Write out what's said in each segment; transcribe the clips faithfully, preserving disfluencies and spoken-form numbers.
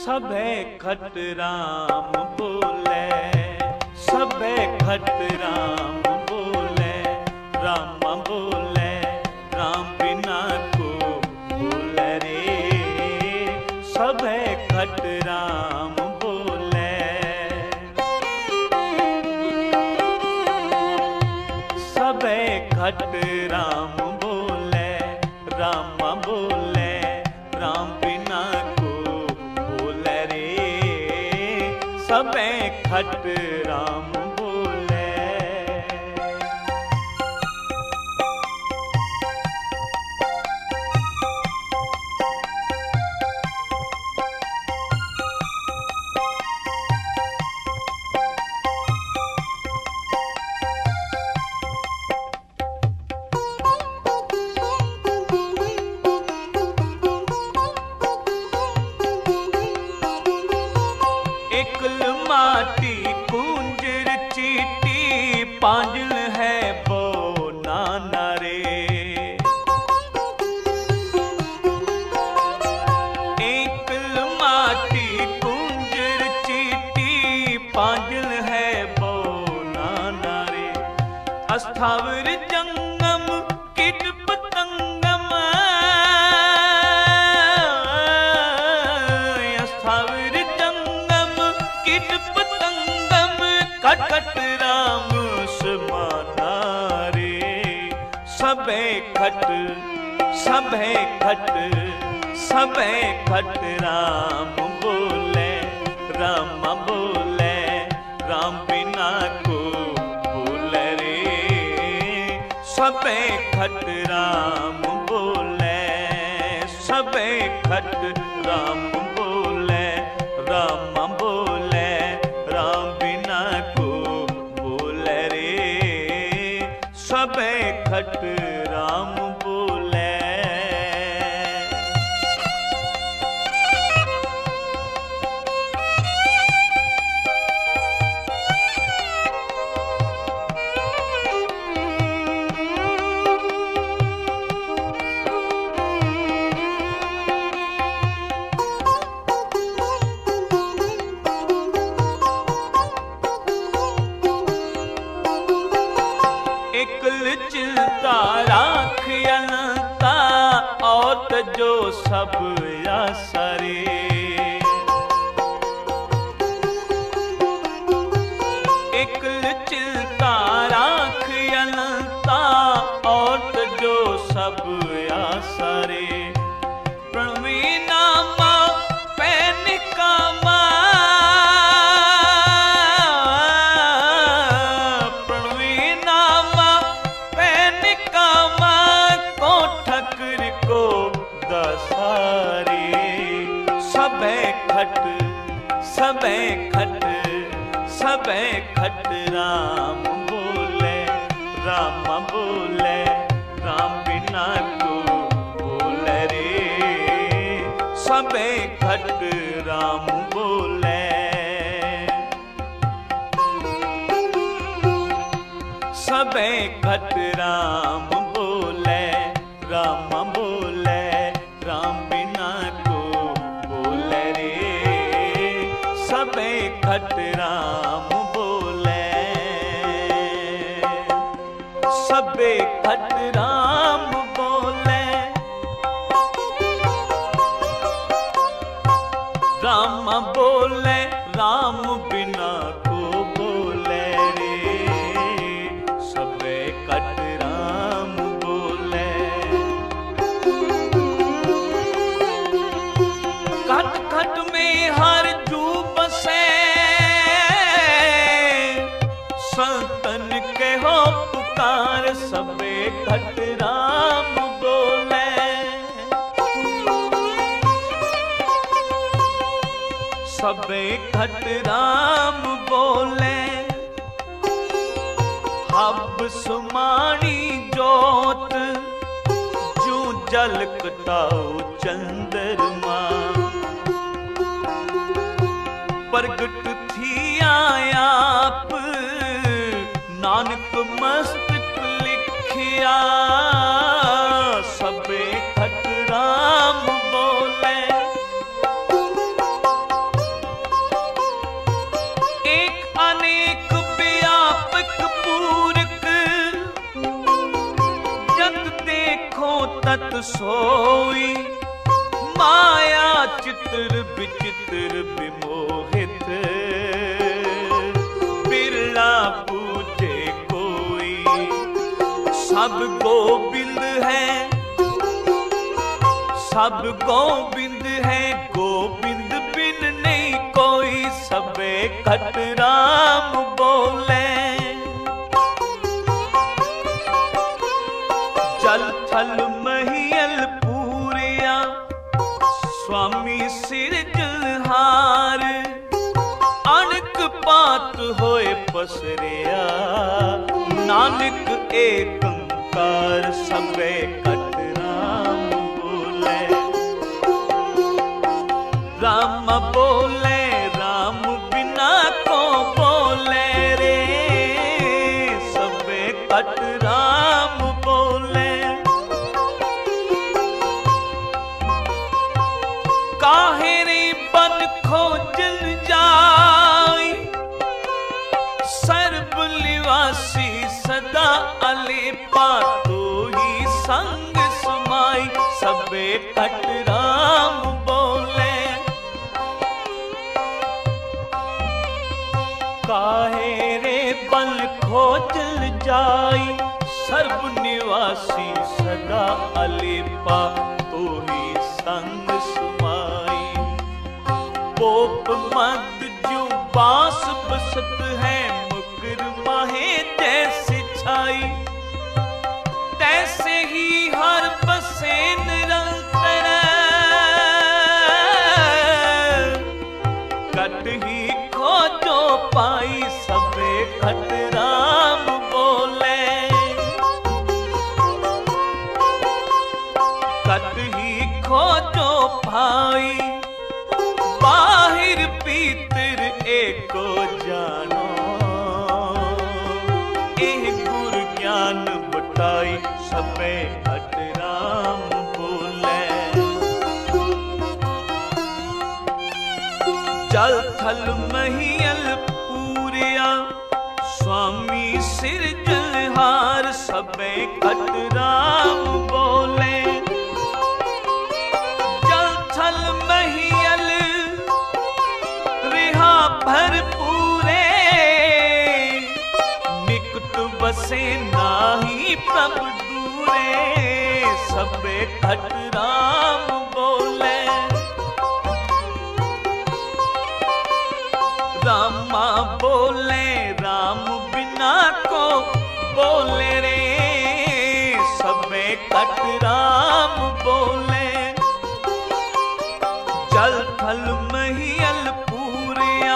सबे खट राम बोले, सबे खट राम बोले, राम बोले राम बिना को बोले रे। सबे खट राम बोले, सबे खट राम बोले, राम बोले राम बिना को बोले रे। सबे खट राम बोले। एकल माटी कुंजर चीटी पांजल है बो नाना रे। एकल माटी कुंजर चीटी पांजल है बो नाना रे। अस्थावर जंगम कीट पतंगम, अस्थावर जंगम कीट पतंगम कटकट राम समाना रे। सबे खट सबे खट सबे खट राम बोले, राम बोले राम बिना को बोले रे। सबे खट राम बोले, सबे खट राम बोले, राम बोले राम बिना को बोले रे। सबे खट राम बोले। एकल चिंता राख अनंता और जो सब आसरे। एकल चिंता राख अनंता और जो सब आसरे। प्रणवी नामा पैन कामा, प्रणवी नामा पैन कामा को ठकर को दसारे। सबे खट सबे खट सबे खट राम बोले, राम बोले राम बिना को बोले रे। सबे खट राम बोले, सबे खट राम बोले, राम बोले राम बिना को बोले रे। सबे खट राम बोले, सबे खट राम बोले, राम बोले राम बिना को बोले रे। सबे खट राम बोले, खट खट में हर जू बसे, संतन के हो पुकार। सबे खट राम बोले, सबे खट राम बोले। हब सुमानी जोत जू जल कटाओ चंद्रमा। प्रगट थी आप नानक मस्तक लिखिया। सबे खट राम बोले, तत सोई, माया चित्र विचित्र विमोहित, बिरला पूजे कोई। सब गोविंद है, सब गोविंद है, गोविंद बिन नहीं कोई। सबे खट राम बोले, जल थल महियल पूरिया, स्वामी सिरजनहार। अनक पात होए पसरिया, नानक एक ओंकार। सबे खट राम बोले, राम बोले, राम बिना को बोले रे। सबे खट राम बोले, काहे रे बन खोजल जाई, सर्ब निवासी सदा अलेपा। तो ही संग समाई, सबे खट राम बोले। काहे रे बन खोजल जाई, सर्व निवासी सदा अलेपा। तो ही संग समाई, पोप मद जो बास बसत है, मुकर माहे जैसे छाई। तैसे ही हर बसे निरंतर, कट ही खोजो पाई। सबे खट राम बोले, कट ही खोजो पाई। बाहिर भीतर एको जानो, एह गुर ज्ञान बटाई। सबे खट राम बोले, जल थल महियल पूरिया, स्वामी सिरजनहार। सबे खट राम बोले, जल थल महियल रिहा भरपूरे, निकट बसे नाही प्रभु दूरे। सबे खट राम बोले, रामा बोले, राम बिना को बोले रे। सबे खट राम बोले, जल थल महियल पूरिया,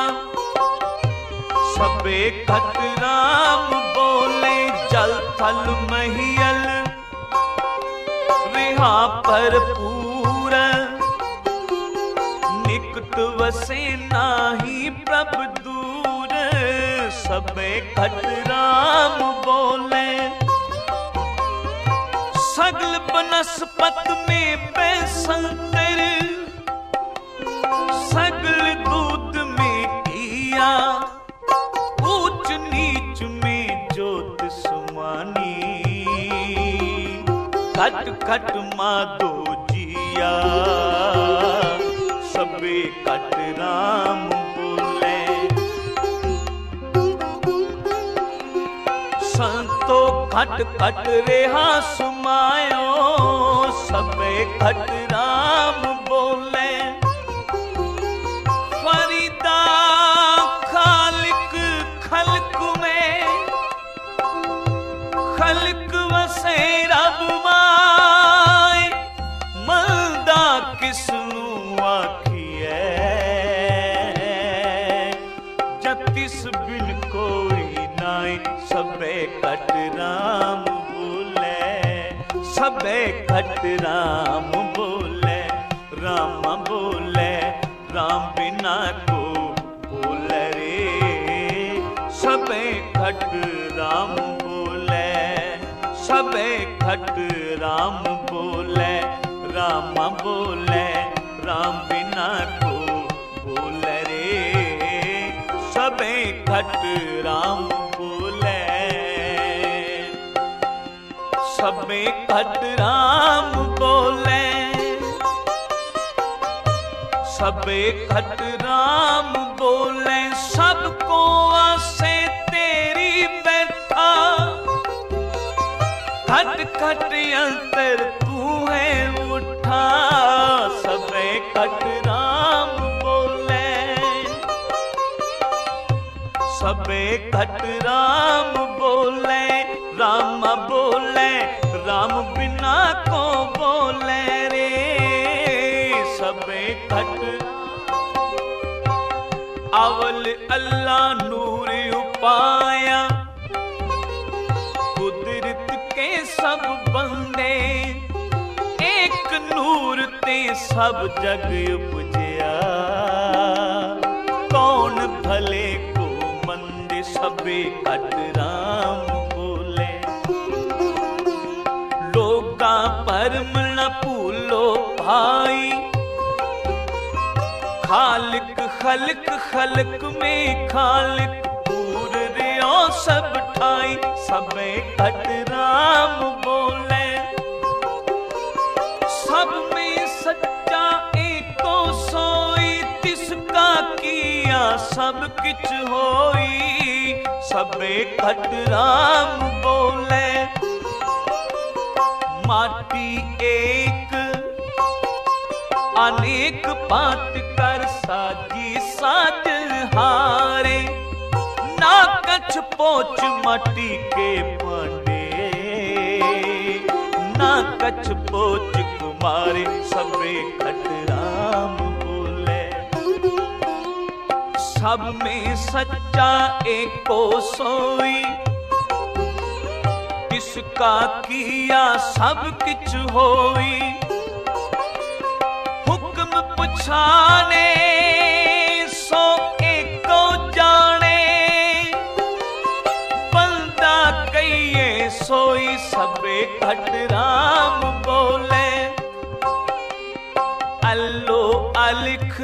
सबे खट राम बोले। जल थल महियल रिहा भरपूर, निकट वसे नाही प्रभु दूर। सबे खट राम बोले, सगल बनस्पत में पैसंतर, सगल दूध में किया। ऊंच नीच में जोत सुमानी, खट खट माधो जिया। सबे खट राम बोले, संतो खट खट रेहा सुमायो। सबे खट राम बोले, फरीदा खालिक खल्क में, खल्क वसे रब माय। मलदा किसनु आखिए, जतिस बिन कोई नाई। सबे खट राम बोले, सबे खट राम बोले। राम बोले, राम बिना को बोले रे। सबे खट राम बोले, सबे खट राम बोले। राम बोले, राम बिना को बोले रे। सबे खट राम बोले, सबे खट राम सबे खट राम बोले सबको आसे तेरी बैठा खट खट अंतर तू है उठा सबे खट राम बोले सबे खट राम बोले राम बोले राम बिना को बोले रे सबे खट अवल अल्लाह नूर उपाया कुदरत के सब बंदे एक नूर ते सब जग उपजया कौन भले को मंदे सबे खट राम बोले लोगा परम न भूलो भाई खालिक खलक खलक में खालिक पूर रियो सब ठाई सबे खट राम बोले सब में सच्चा एको सोई तिसका किया सब किच होई सबे खट राम बोले माटी एक अनेक बात कर साजी साज हारे ना कछ पोच माटी के पांडे ना कछ पोच कुमारे सबे खट राम बोले सब में सच्चा एको सोई किसका किया सब किछ होई हुक्म पुछाने सो एको जाने बंदा कहिए सोई सबे खट राम बोले अल्लो अलिख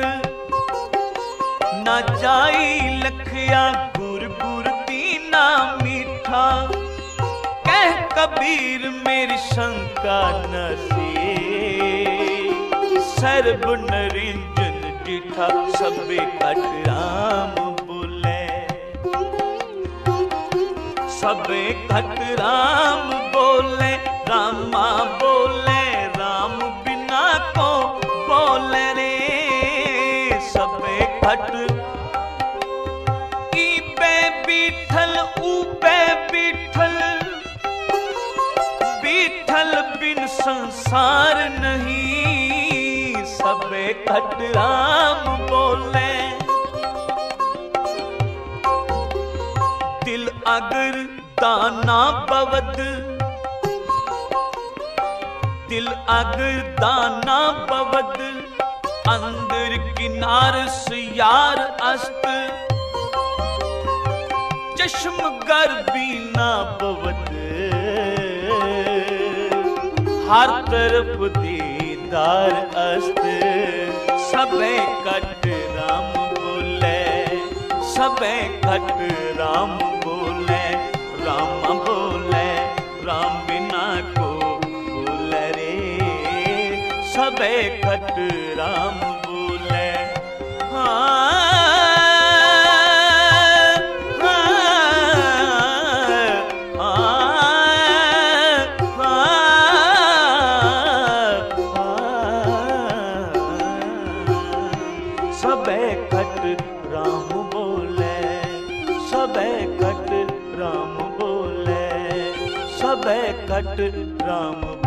ना जाई लखया गुर गुर दीना मीठा कह कबीर मेरी शंका नसी सर्ब नरिंजन डिठा सबे खट राम बोले सबे खट राम बोले रामा बोले राम बिना को बोले रे सबे खट ईबे बीठल ऊबे बीठल बीठल बिन संसार नहीं सबे खट राम बोले दिल अगर दाना बवद दिल अगर दाना बवद अंदर किनार यार अस्त चश्म गर बीना बवद हर तरफ दीदार अस्त सबे खट राम बोले सबे खट राम बोले राम बोले राम बिना को बोले रे सबे खट राम बोले हाँ सबे खट राम बोले सबे खट राम बोले सबे खट राम